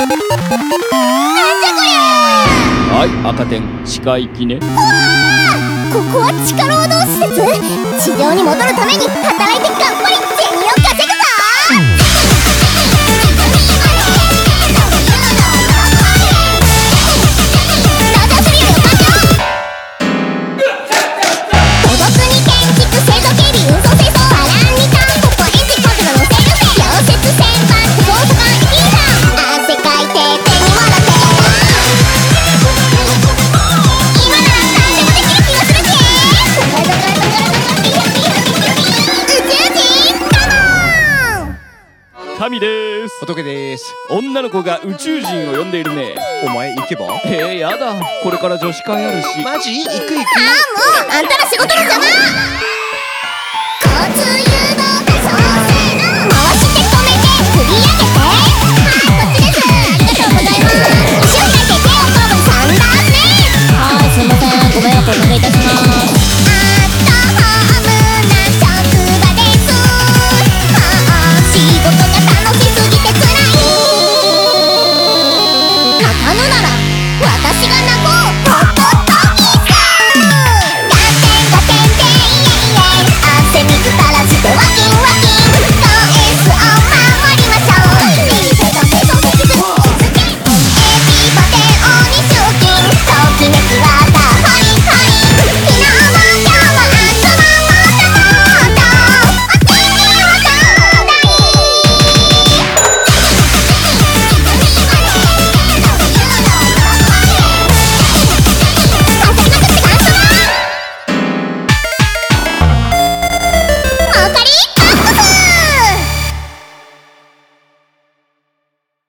はい、赤点地下行きね。 ここは地下労働施設？地上に戻るために働いて頑張り銭を稼ぐぞ。 神です。 仏です。 女の子が宇宙人を呼んでいるね。 お前行けば？ やだ、これから女子会あるし。 マジ？行く。 もうあんたら仕事の邪魔。交通